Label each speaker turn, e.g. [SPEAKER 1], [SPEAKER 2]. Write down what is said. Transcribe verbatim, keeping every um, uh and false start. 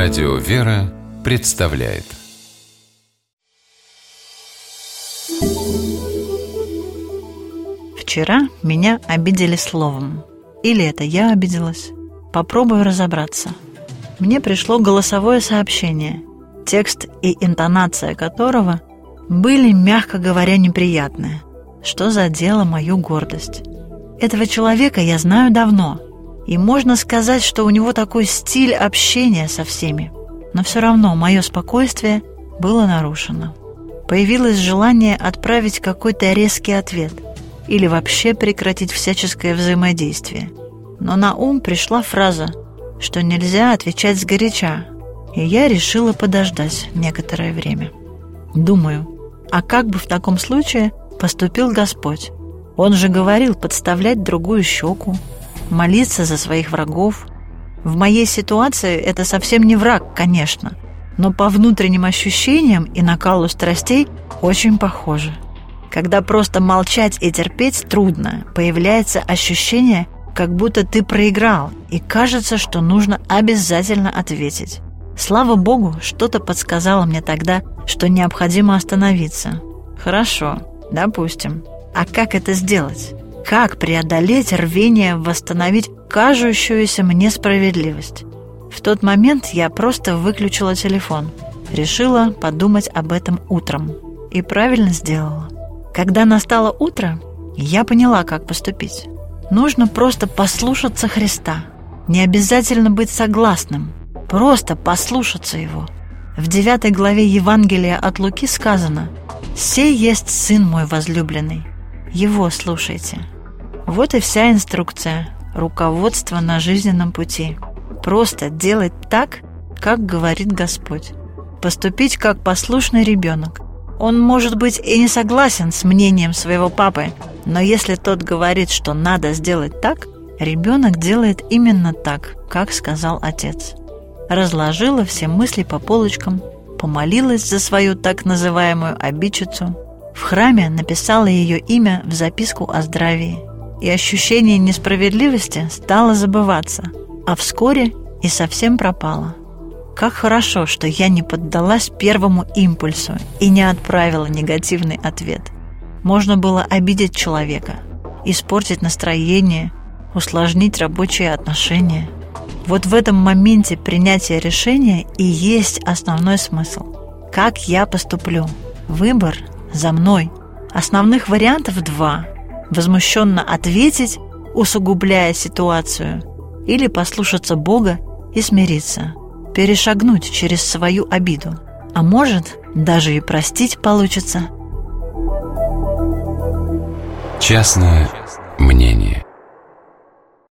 [SPEAKER 1] Радио «Вера» представляет.
[SPEAKER 2] Вчера меня обидели словом. Или это я обиделась? Попробую разобраться. Мне пришло голосовое сообщение, текст и интонация которого были, мягко говоря, неприятные, что задело мою гордость. Этого человека я знаю давно, и можно сказать, что у него такой стиль общения со всеми. Но все равно мое спокойствие было нарушено. Появилось желание отправить какой-то резкий ответ или вообще прекратить всяческое взаимодействие. Но на ум пришла фраза, что нельзя отвечать сгоряча, и я решила подождать некоторое время. Думаю, а как бы в таком случае поступил Господь? Он же говорил подставлять другую щеку, молиться за своих врагов. В моей ситуации это совсем не враг, конечно, но по внутренним ощущениям и накалу страстей очень похоже. Когда просто молчать и терпеть трудно, появляется ощущение, как будто ты проиграл, и кажется, что нужно обязательно ответить. Слава Богу, что-то подсказало мне тогда, что необходимо остановиться. Хорошо, допустим. А как это сделать? Как преодолеть рвение восстановить кажущуюся мне справедливость? В тот момент я просто выключила телефон. Решила подумать об этом утром. И правильно сделала. Когда настало утро, я поняла, как поступить. Нужно просто послушаться Христа. Не обязательно быть согласным. Просто послушаться Его. В девятой главе Евангелия от Луки сказано: «Сей есть Сын мой возлюбленный. Его слушайте». Вот и вся инструкция, руководство на жизненном пути. Просто делать так, как говорит Господь. Поступить как послушный ребенок. Он, может быть, и не согласен с мнением своего папы, но если тот говорит, что надо сделать так, ребенок делает именно так, как сказал отец. Разложила все мысли по полочкам, помолилась за свою так называемую обидчицу, в храме написала ее имя в записку о здравии, и ощущение несправедливости стало забываться, а вскоре и совсем пропало. Как хорошо, что я не поддалась первому импульсу и не отправила негативный ответ. Можно было обидеть человека, испортить настроение, усложнить рабочие отношения. Вот в этом моменте принятия решения и есть основной смысл. Как я поступлю? Выбор за мной. Основных вариантов два. Возмущенно ответить, усугубляя ситуацию, или послушаться Бога и смириться, перешагнуть через свою обиду. А может, даже и простить получится.
[SPEAKER 1] Частное мнение.